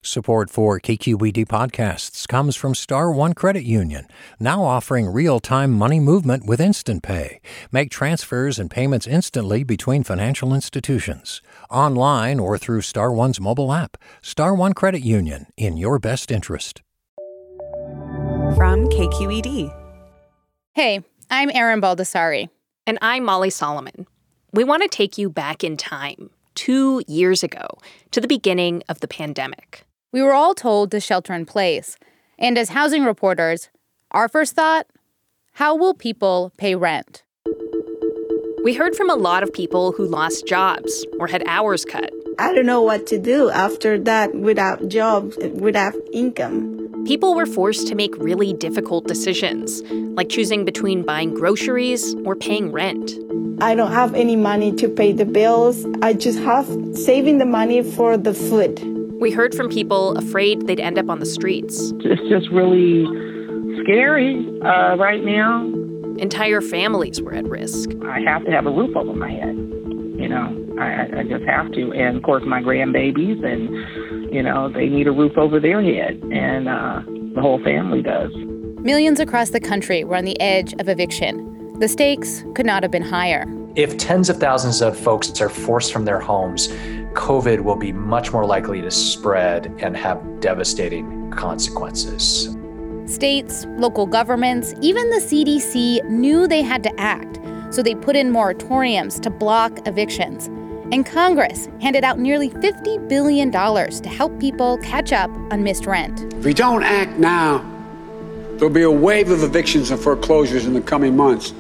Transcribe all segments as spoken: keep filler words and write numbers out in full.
Support for K Q E D podcasts comes from Star One Credit Union, now offering real-time money movement with Instant Pay. Make transfers and payments instantly between financial institutions, online or through Star One's mobile app. Star One Credit Union, in your best interest. From K Q E D. Hey, I'm Erin Baldessari. And I'm Molly Solomon. We want to take you back in time, two years ago, to the beginning of the pandemic. We were all told to shelter in place. And as housing reporters, our first thought, how will people pay rent? We heard from a lot of people who lost jobs or had hours cut. I don't know what to do after that without jobs, without income. People were forced to make really difficult decisions, like choosing between buying groceries or paying rent. I don't have any money to pay the bills. I just have saving the money for the food. We heard from people afraid they'd end up on the streets. It's just really scary uh, right now. Entire families were at risk. I have to have a roof over my head. You know, I, I just have to. And, of course, my grandbabies, and, you know, they need a roof over their head. And uh, the whole family does. Millions across the country were on the edge of eviction. The stakes could not have been higher. If tens of thousands of folks are forced from their homes, COVID will be much more likely to spread and have devastating consequences. States, local governments, even the C D C knew they had to act, so they put in moratoriums to block evictions. And Congress handed out nearly fifty billion dollars to help people catch up on missed rent. If we don't act now, there'll be a wave of evictions and foreclosures in the coming months.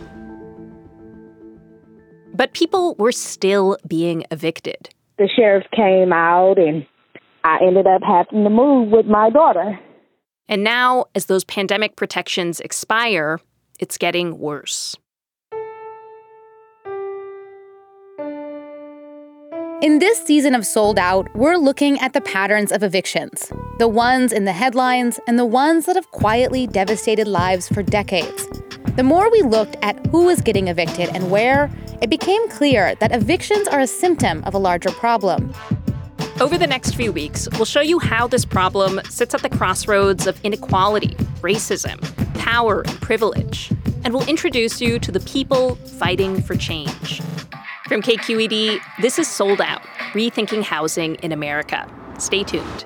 But people were still being evicted. The sheriff came out, and I ended up having to move with my daughter. And now, as those pandemic protections expire, it's getting worse. In this season of Sold Out, we're looking at the patterns of evictions, the ones in the headlines and the ones that have quietly devastated lives for decades. The more we looked at who was getting evicted and where, it became clear that evictions are a symptom of a larger problem. Over the next few weeks, we'll show you how this problem sits at the crossroads of inequality, racism, power, and privilege. And we'll introduce you to the people fighting for change. From K Q E D, this is Sold Out, Rethinking Housing in America. Stay tuned.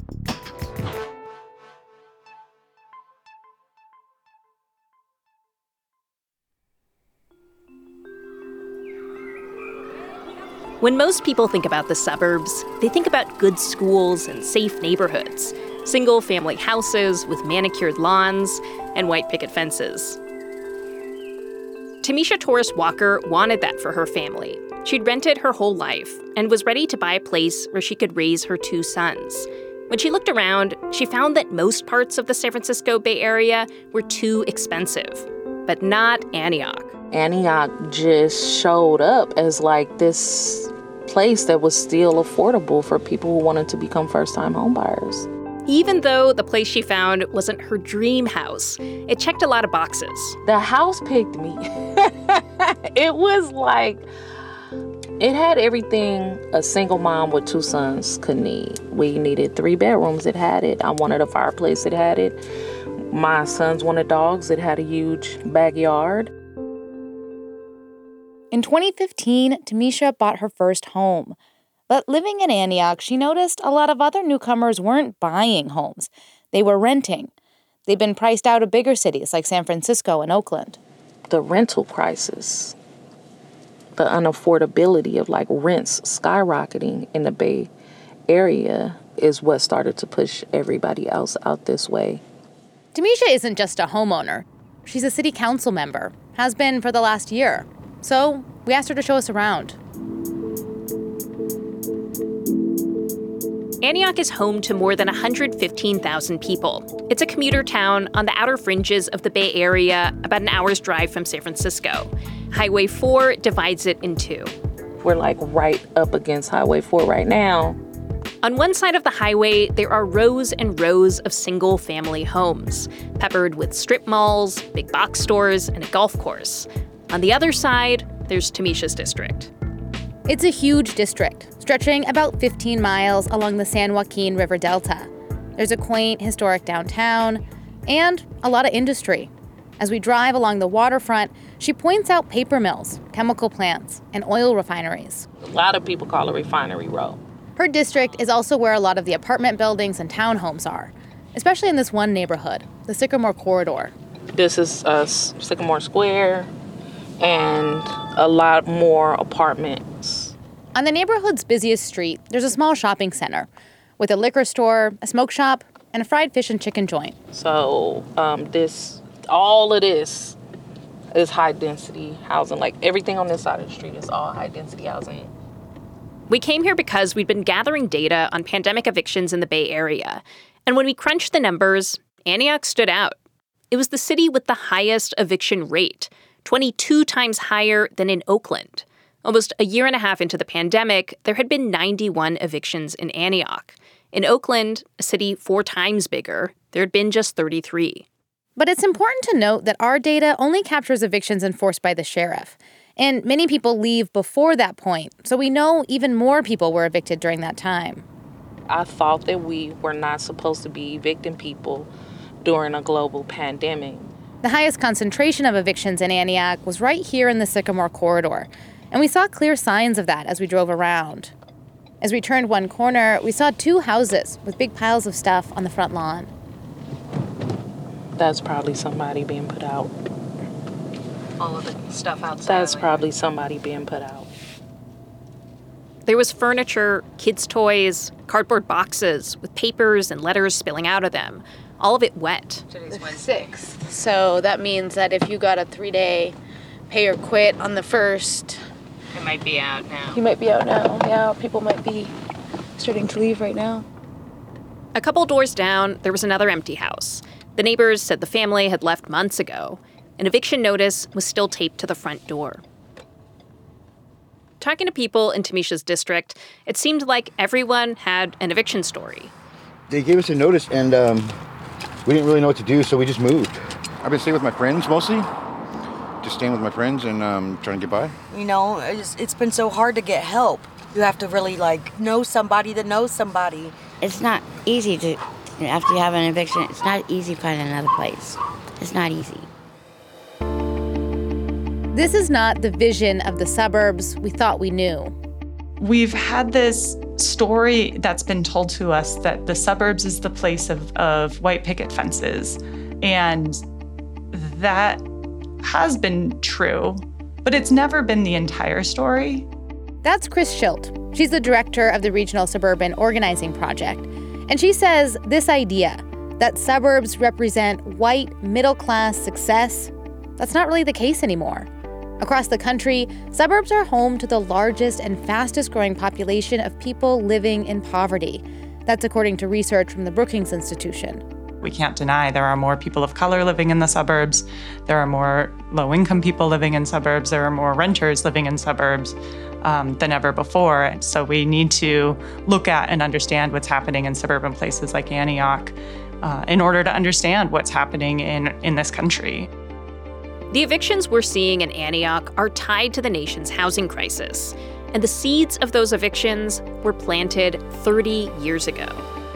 When most people think about the suburbs, they think about good schools and safe neighborhoods, single-family houses with manicured lawns and white picket fences. Tamisha Torres Walker wanted that for her family. She'd rented her whole life and was ready to buy a place where she could raise her two sons. When she looked around, she found that most parts of the San Francisco Bay Area were too expensive, but not Antioch. Antioch just showed up as like this place that was still affordable for people who wanted to become first-time homebuyers. Even though the place she found wasn't her dream house, it checked a lot of boxes. The house picked me. It was like, it had everything a single mom with two sons could need. We needed three bedrooms, it had it. I wanted a fireplace, it had it. My sons wanted dogs, it had a huge backyard. In twenty fifteen, Tamisha bought her first home. But living in Antioch, she noticed a lot of other newcomers weren't buying homes. They were renting. They'd been priced out of bigger cities like San Francisco and Oakland. The rental crisis, the unaffordability of like rents skyrocketing in the Bay Area is what started to push everybody else out this way. Tamisha isn't just a homeowner. She's a city council member, has been for the last year. So we asked her to show us around. Antioch is home to more than one hundred fifteen thousand people. It's a commuter town on the outer fringes of the Bay Area, about an hour's drive from San Francisco. Highway four divides it in two. We're like right up against Highway four right now. On one side of the highway, there are rows and rows of single-family homes, peppered with strip malls, big box stores, and a golf course. On the other side, there's Tamisha's district. It's a huge district, stretching about fifteen miles along the San Joaquin River Delta. There's a quaint, historic downtown and a lot of industry. As we drive along the waterfront, she points out paper mills, chemical plants, and oil refineries. A lot of people call it Refinery Row. Her district is also where a lot of the apartment buildings and townhomes are, especially in this one neighborhood, the Sycamore Corridor. This is uh, Sycamore Square and a lot more apartments. On the neighborhood's busiest street, there's a small shopping center with a liquor store, a smoke shop, and a fried fish and chicken joint. So um, this, all of this is high-density housing. Like, everything on this side of the street is all high-density housing. We came here because we'd been gathering data on pandemic evictions in the Bay Area. And when we crunched the numbers, Antioch stood out. It was the city with the highest eviction rate, twenty-two times higher than in Oakland. Almost a year and a half into the pandemic, there had been ninety-one evictions in Antioch. In Oakland, a city four times bigger, there had been just thirty-three. But it's important to note that our data only captures evictions enforced by the sheriff. And many people leave before that point, so we know even more people were evicted during that time. I thought that we were not supposed to be evicting people during a global pandemic. The highest concentration of evictions in Antioch was right here in the Sycamore Corridor, and we saw clear signs of that as we drove around. As we turned one corner, we saw two houses with big piles of stuff on the front lawn. That's probably somebody being put out. All of the stuff outside. That's probably somebody being put out. There was furniture, kids' toys, cardboard boxes with papers and letters spilling out of them. All of it wet. The sixth. So that means that if you got a three-day pay or quit on the first, it might be out now. You might be out now. Yeah, people might be starting to leave right now. A couple doors down, there was another empty house. The neighbors said the family had left months ago. An eviction notice was still taped to the front door. Talking to people in Tamisha's district, it seemed like everyone had an eviction story. They gave us a notice, and um, we didn't really know what to do, so we just moved. I've been staying with my friends mostly. Just staying with my friends and um, trying to get by. You know, it's, it's been so hard to get help. You have to really, like, know somebody that knows somebody. It's not easy to, after you have an eviction, it's not easy to find another place. It's not easy. This is not the vision of the suburbs we thought we knew. We've had this story that's been told to us that the suburbs is the place of, of white picket fences. And that has been true, but it's never been the entire story. That's Chris Schilt. She's the director of the Regional Suburban Organizing Project. And she says this idea that suburbs represent white, middle-class success, that's not really the case anymore. Across the country, suburbs are home to the largest and fastest-growing population of people living in poverty. That's according to research from the Brookings Institution. We can't deny there are more people of color living in the suburbs. There are more low-income people living in suburbs. There are more renters living in suburbs um, than ever before. So we need to look at and understand what's happening in suburban places like Antioch uh, in order to understand what's happening in, in this country. The evictions we're seeing in Antioch are tied to the nation's housing crisis, and the seeds of those evictions were planted thirty years ago.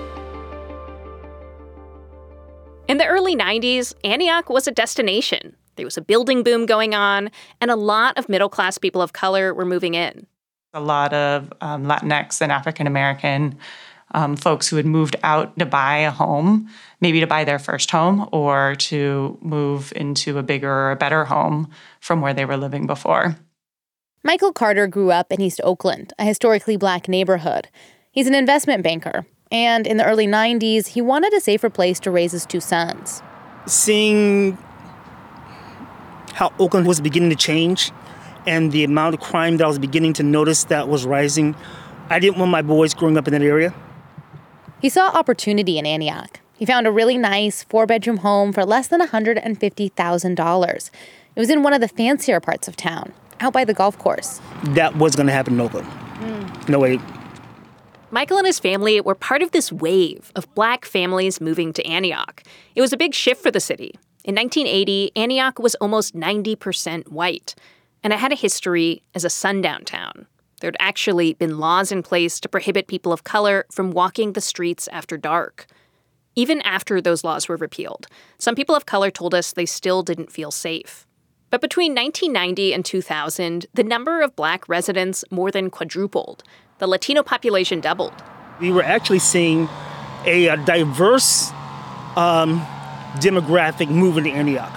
In the early nineties, Antioch was a destination. There was a building boom going on, and a lot of middle-class people of color were moving in. A lot of um, Latinx and African American um, folks who had moved out to buy a home, maybe to buy their first home or to move into a bigger or a better home from where they were living before. Michael Carter grew up in East Oakland, a historically black neighborhood. He's an investment banker, and in the early nineties, he wanted a safer place to raise his two sons. Seeing how Oakland was beginning to change and the amount of crime that I was beginning to notice that was rising, I didn't want my boys growing up in that area. He saw opportunity in Antioch. He found a really nice four-bedroom home for less than one hundred fifty thousand dollars. It was in one of the fancier parts of town, out by the golf course. That was going to happen in Oakland. Mm. No way. Michael and his family were part of this wave of black families moving to Antioch. It was a big shift for the city. In nineteen eighty, Antioch was almost ninety percent white, and it had a history as a sundown town. There'd actually been laws in place to prohibit people of color from walking the streets after dark. Even after those laws were repealed, some people of color told us they still didn't feel safe. But between nineteen ninety and two thousand, the number of Black residents more than quadrupled. The Latino population doubled. We were actually seeing a, a diverse um, demographic move into Antioch.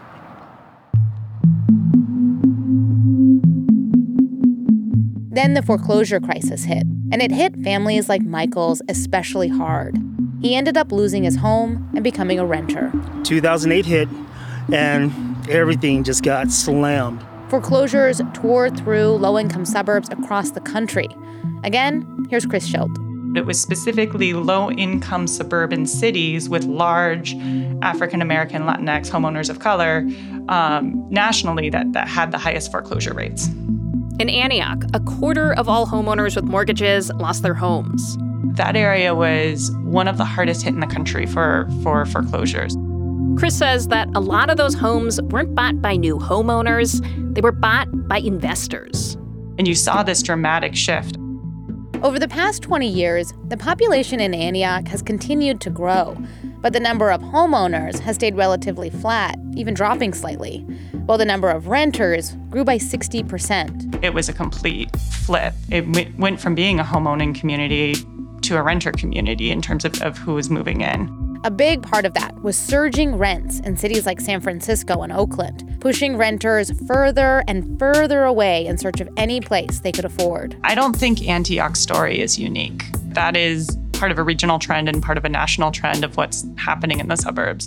Then the foreclosure crisis hit, and it hit families like Michael's especially hard. He ended up losing his home and becoming a renter. two thousand eight hit, and everything just got slammed. Foreclosures tore through low-income suburbs across the country. Again, here's Chris Schultz. It was specifically low-income suburban cities with large African-American, Latinx homeowners of color um, nationally that, that had the highest foreclosure rates. In Antioch, a quarter of all homeowners with mortgages lost their homes. That area was one of the hardest hit in the country for, for foreclosures. Chris says that a lot of those homes weren't bought by new homeowners. They were bought by investors. And you saw this dramatic shift. Over the past twenty years, the population in Antioch has continued to grow, but the number of homeowners has stayed relatively flat, even dropping slightly, while the number of renters grew by sixty percent. It was a complete flip. It w- went from being a homeowning community to a renter community in terms of, of who was moving in. A big part of that was surging rents in cities like San Francisco and Oakland, pushing renters further and further away in search of any place they could afford. I don't think Antioch's story is unique. That is part of a regional trend and part of a national trend of what's happening in the suburbs.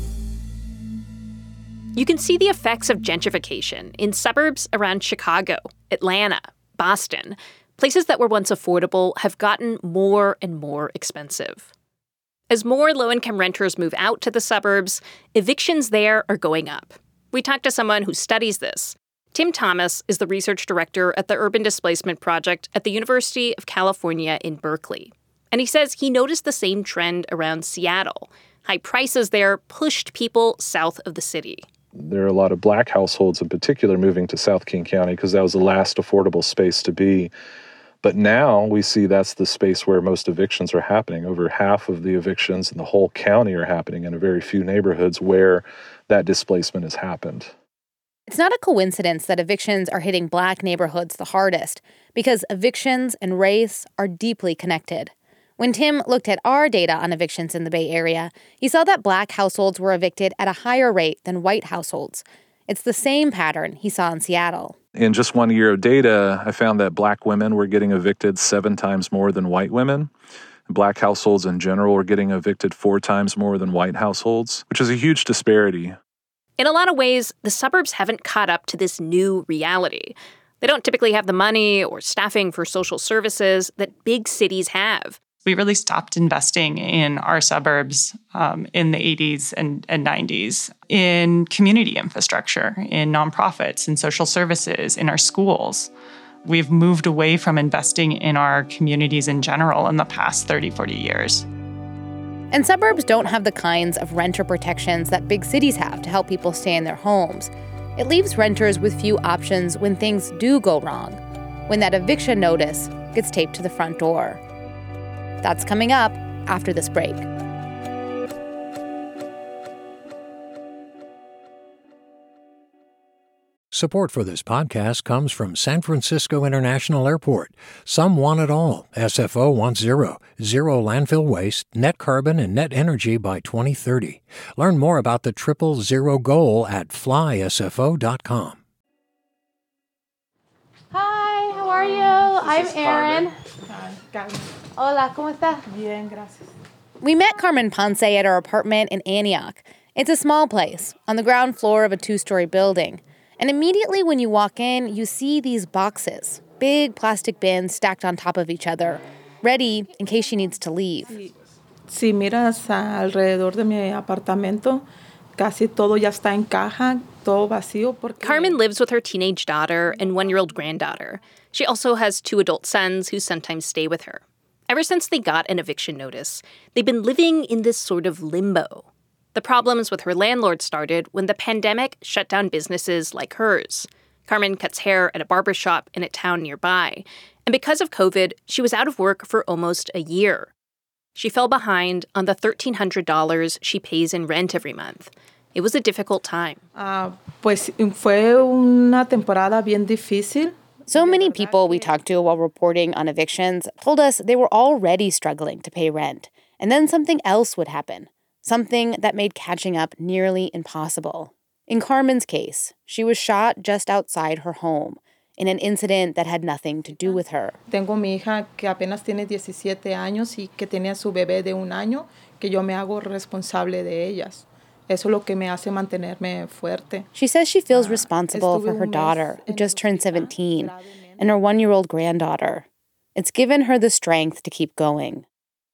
You can see the effects of gentrification in suburbs around Chicago, Atlanta, Boston. Places that were once affordable have gotten more and more expensive. As more low-income renters move out to the suburbs, evictions there are going up. We talked to someone who studies this. Tim Thomas is the research director at the Urban Displacement Project at the University of California in Berkeley. And he says he noticed the same trend around Seattle. High prices there pushed people south of the city. There are a lot of Black households in particular moving to South King County because that was the last affordable space to be. But now we see that's the space where most evictions are happening. Over half of the evictions in the whole county are happening in a very few neighborhoods where that displacement has happened. It's not a coincidence that evictions are hitting Black neighborhoods the hardest, because evictions and race are deeply connected. When Tim looked at our data on evictions in the Bay Area, he saw that Black households were evicted at a higher rate than white households. It's the same pattern he saw in Seattle. In just one year of data, I found that Black women were getting evicted seven times more than white women. Black households in general were getting evicted four times more than white households, which is a huge disparity. In a lot of ways, the suburbs haven't caught up to this new reality. They don't typically have the money or staffing for social services that big cities have. We really stopped investing in our suburbs um, in the eighties and, and nineties, in community infrastructure, in nonprofits, in social services, in our schools. We've moved away from investing in our communities in general in the past thirty, forty years. And suburbs don't have the kinds of renter protections that big cities have to help people stay in their homes. It leaves renters with few options when things do go wrong, when that eviction notice gets taped to the front door. That's coming up after this break. Support for this podcast comes from San Francisco International Airport. Some want it all. S F O wants zero. Zero landfill waste, net carbon, and net energy by twenty thirty. Learn more about the triple zero goal at fly S F O dot com. Hi, how are you? I'm Erin. Hi, Carmen. Hola, ¿cómo está? Bien, gracias. We met Carmen Ponce at her apartment in Antioch. It's a small place, on the ground floor of a two-story building. And immediately when you walk in, you see these boxes, big plastic bins stacked on top of each other, ready in case she needs to leave. Si miras alrededor de mi apartamento, casi todo ya está en caja, todo vacío. Porque... Carmen lives with her teenage daughter and one-year-old granddaughter. She also has two adult sons who sometimes stay with her. Ever since they got an eviction notice, they've been living in this sort of limbo. The problems with her landlord started when the pandemic shut down businesses like hers. Carmen cuts hair at a barber shop in a town nearby. And because of COVID, she was out of work for almost a year. She fell behind on the thirteen hundred dollars she pays in rent every month. It was a difficult time. Uh, pues fue una temporada bien difícil. So many people we talked to while reporting on evictions told us they were already struggling to pay rent. And then something else would happen, something that made catching up nearly impossible. In Carmen's case, she was shot just outside her home in an incident that had nothing to do with her. Tengo mi hija que apenas tiene diecisiete años y que tenía su bebé de un año, que yo me hago responsable de ellas. Eso es lo que me hace mantenerme fuerte. She says she feels responsible for her daughter, who just turned seventeen, and her one-year-old granddaughter. It's given her the strength to keep going.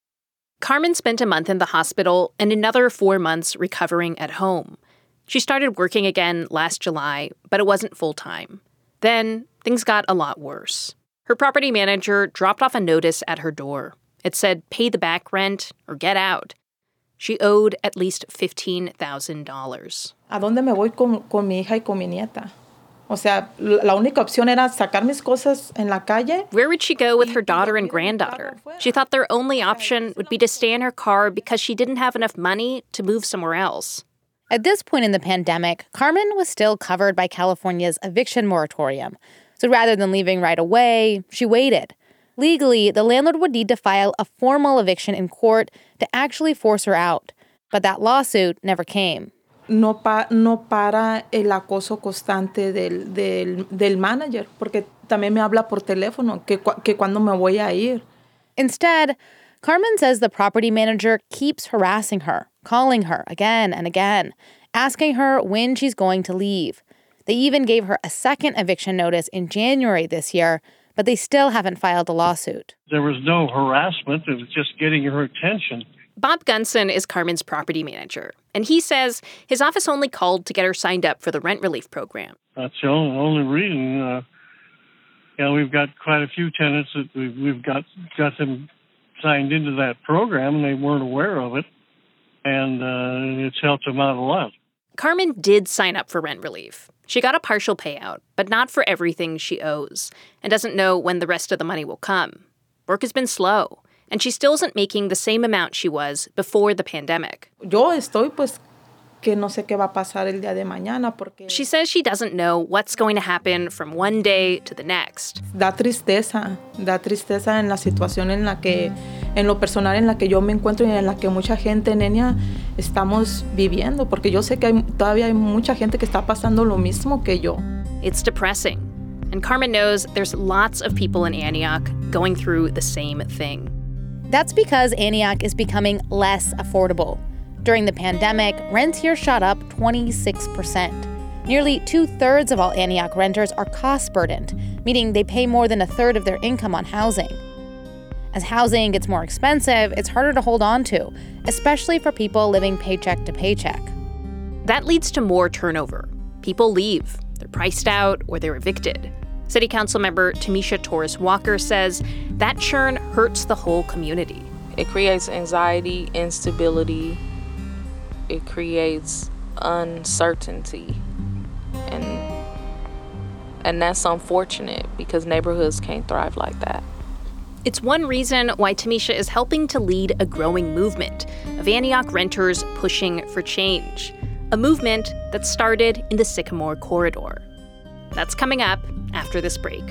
Carmen spent a month in the hospital and another four months recovering at home. She started working again last July, but it wasn't full-time. Then things got a lot worse. Her property manager dropped off a notice at her door. It said, pay the back rent or get out. She owed at least fifteen thousand dollars. ¿A dónde me voy con, con mi hija y con mi nieta? O sea, la única opción era sacar mis cosas en la calle. Where would she go with her daughter and granddaughter? She thought their only option would be to stay in her car because she didn't have enough money to move somewhere else. At this point in the pandemic, Carmen was still covered by California's eviction moratorium. So rather than leaving right away, she waited. Legally, the landlord would need to file a formal eviction in court to actually force her out. But that lawsuit never came. No, pa, no para el acoso constante del, del, del manager, porque también me habla por teléfono que, que cuando me voy a ir. Instead, Carmen says the property manager keeps harassing her, calling her again and again, asking her when she's going to leave. They even gave her a second eviction notice in January this year, but they still haven't filed a lawsuit. There was no harassment. It was just getting her attention. Bob Gunson is Carmen's property manager, and he says his office only called to get her signed up for the rent relief program. That's the only, only reason. Uh, yeah, we've got quite a few tenants that we've, we've got, got them signed into that program, and they weren't aware of it, and uh, it's helped them out a lot. Carmen did sign up for rent relief. She got a partial payout, but not for everything she owes, and doesn't know when the rest of the money will come. Work has been slow, and she still isn't making the same amount she was before the pandemic. Yo estoy pues que no sé qué va a pasar el día de mañana porque She says she doesn't know what's going to happen from one day to the next. Da tristeza, da tristeza en la situación en la que, en lo personal en la que yo me encuentro y en la que mucha gente en Enya estamos viviendo, porque yo sé que hay, todavía hay mucha gente que está pasando lo mismo que yo. It's depressing, and Carmen knows there's lots of people in Antioch going through the same thing. That's because Antioch is becoming less affordable. During the pandemic, rents here shot up twenty-six percent. Nearly two-thirds of all Antioch renters are cost-burdened, meaning they pay more than a third of their income on housing. As housing gets more expensive, it's harder to hold on to, especially for people living paycheck to paycheck. That leads to more turnover. People leave, they're priced out, or they're evicted. City Council member Tamisha Torres Walker says that churn hurts the whole community. It creates anxiety, instability. It creates uncertainty. And and that's unfortunate because neighborhoods can't thrive like that. It's one reason why Tamisha is helping to lead a growing movement of Antioch renters pushing for change, a movement that started in the Sycamore Corridor. That's coming up after this break.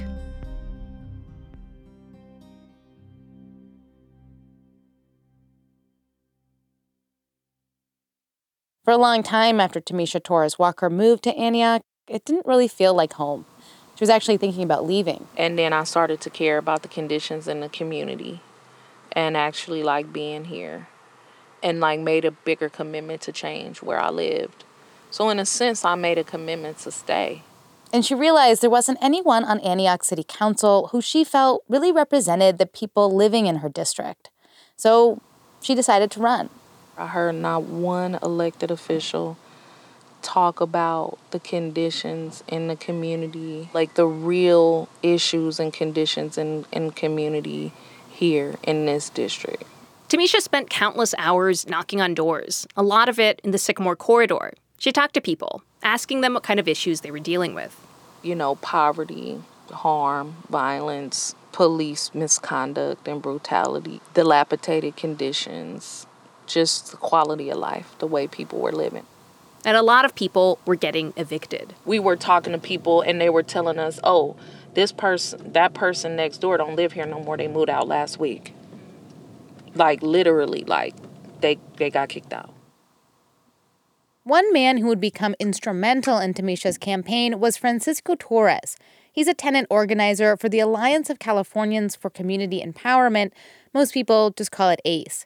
For a long time after Tamisha Torres Walker moved to Antioch, it didn't really feel like home. She was actually thinking about leaving. And then I started to care about the conditions in the community and actually like being here and like made a bigger commitment to change where I lived. So in a sense, I made a commitment to stay. And she realized there wasn't anyone on Antioch City Council who she felt really represented the people living in her district. So she decided to run. I heard not one elected official talk about the conditions in the community, like the real issues and conditions in, in community here in this district. Tamisha spent countless hours knocking on doors, a lot of it in the Sycamore Corridor. She talked to people, asking them what kind of issues they were dealing with. you know, poverty, harm, violence, police misconduct and brutality, dilapidated conditions, just the quality of life, the way people were living. And a lot of people were getting evicted. We were talking to people and they were telling us, oh, this person, that person next door don't live here no more. They moved out last week. Like literally, like they, they got kicked out. One man who would become instrumental in Tamisha's campaign was Francisco Torres. He's a tenant organizer for the Alliance of Californians for Community Empowerment. Most people just call it ACE.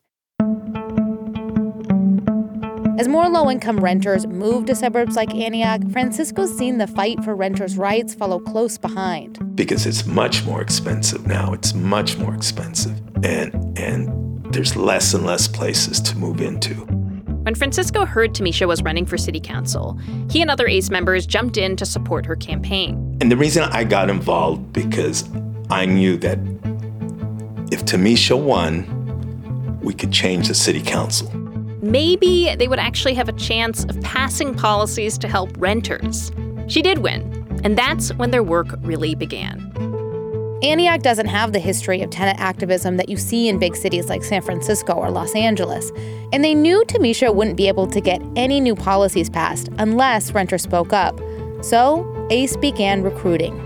As more low-income renters move to suburbs like Antioch, Francisco's seen the fight for renters' rights follow close behind. Because it's much more expensive now. It's much more expensive. And and there's less and less places to move into. When Francisco heard Tamisha was running for city council, he and other ACE members jumped in to support her campaign. And the reason I got involved because I knew that if Tamisha won, we could change the city council. Maybe they would actually have a chance of passing policies to help renters. She did win, and that's when their work really began. Antioch doesn't have the history of tenant activism that you see in big cities like San Francisco or Los Angeles, and they knew Tamisha wouldn't be able to get any new policies passed unless renters spoke up. So ACE began recruiting.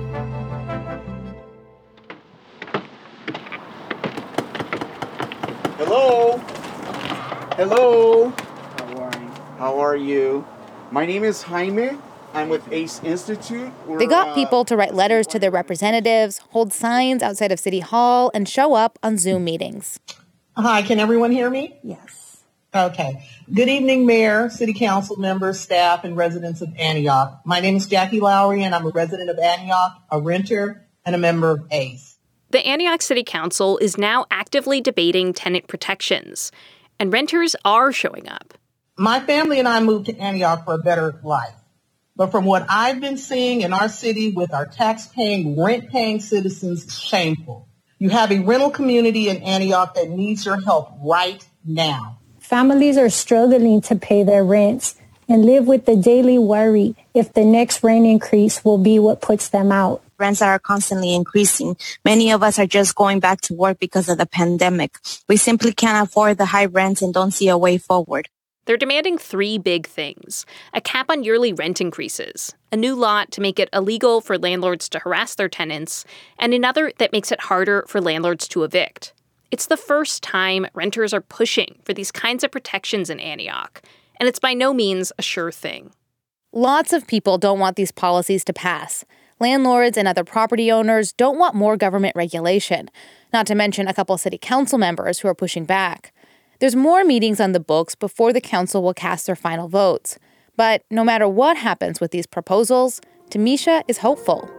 Hello? Hello? How are you? How are you? My name is Jaime. I'm with ACE Institute. We're, They got uh, people to write letters to their representatives, hold signs outside of City Hall, and show up on Zoom meetings. Hi, can everyone hear me? Yes. Okay. Good evening, Mayor, City Council members, staff, and residents of Antioch. My name is Jackie Lowry, and I'm a resident of Antioch, a renter, and a member of ACE. The Antioch City Council is now actively debating tenant protections, and renters are showing up. My family and I moved to Antioch for a better life. But from what I've been seeing in our city with our tax-paying, rent-paying citizens, it's shameful. You have a rental community in Antioch that needs your help right now. Families are struggling to pay their rents and live with the daily worry if the next rent increase will be what puts them out. Rents are constantly increasing. Many of us are just going back to work because of the pandemic. We simply can't afford the high rents and don't see a way forward. They're demanding three big things: a cap on yearly rent increases, a new law to make it illegal for landlords to harass their tenants, and another that makes it harder for landlords to evict. It's the first time renters are pushing for these kinds of protections in Antioch, and it's by no means a sure thing. Lots of people don't want these policies to pass. Landlords and other property owners don't want more government regulation, not to mention a couple city council members who are pushing back. There's more meetings on the books before the council will cast their final votes. But no matter what happens with these proposals, Tamisha is hopeful.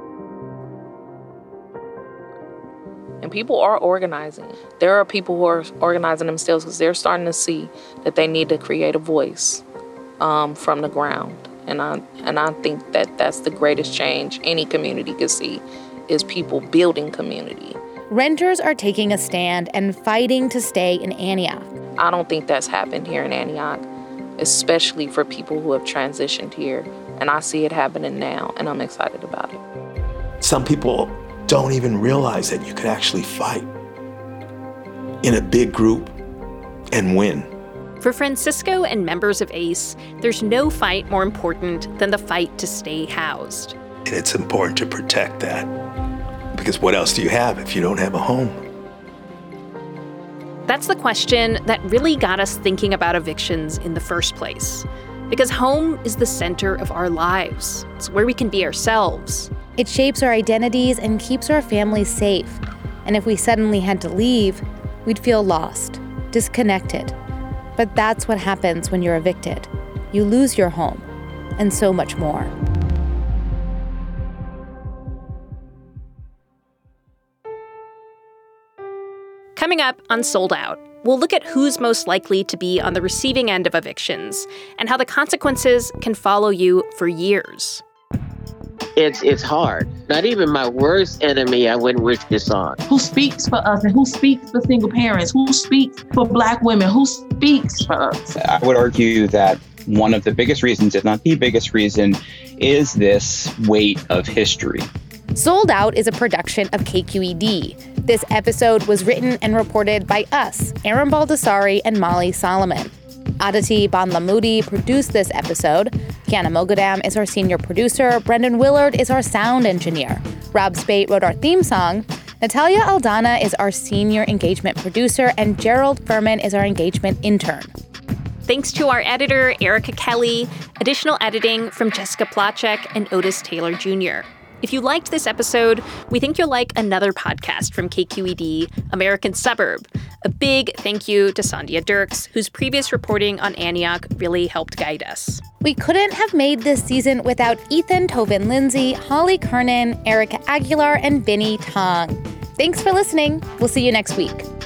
And people are organizing. There are people who are organizing themselves because they're starting to see that they need to create a voice um, from the ground. And I and I think that that's the greatest change any community could see, is people building community. Renters are taking a stand and fighting to stay in Antioch. I don't think that's happened here in Antioch, especially for people who have transitioned here. And I see it happening now, and I'm excited about it. Some people don't even realize that you could actually fight in a big group and win. For Francisco and members of ACE, there's no fight more important than the fight to stay housed. And it's important to protect that. Because what else do you have if you don't have a home? That's the question that really got us thinking about evictions in the first place. Because home is the center of our lives. It's where we can be ourselves. It shapes our identities and keeps our families safe. And if we suddenly had to leave, we'd feel lost, disconnected. But that's what happens when you're evicted. You lose your home, and so much more. Coming up on Sold Out, we'll look at who's most likely to be on the receiving end of evictions and how the consequences can follow you for years. It's it's hard. Not even my worst enemy I wouldn't wish this on. Who speaks for us and who speaks for single parents? Who speaks for Black women? Who speaks for us? I would argue that one of the biggest reasons, if not the biggest reason, is this weight of history. Sold Out is a production of K Q E D. This episode was written and reported by us, Aaron Baldessari and Molly Solomon. Aditi Banlamudi produced this episode. Kiana Mogadam is our senior producer. Brendan Willard is our sound engineer. Rob Spate wrote our theme song. Natalia Aldana is our senior engagement producer, and Gerald Furman is our engagement intern. Thanks to our editor, Erica Kelly. Additional editing from Jessica Plachek and Otis Taylor Junior If you liked this episode, we think you'll like another podcast from K Q E D, American Suburb. A big thank you to Sandhya Dirks, whose previous reporting on Antioch really helped guide us. We couldn't have made this season without Ethan Tovin Lindsay, Holly Kernan, Erica Aguilar, and Vinny Tong. Thanks for listening. We'll see you next week.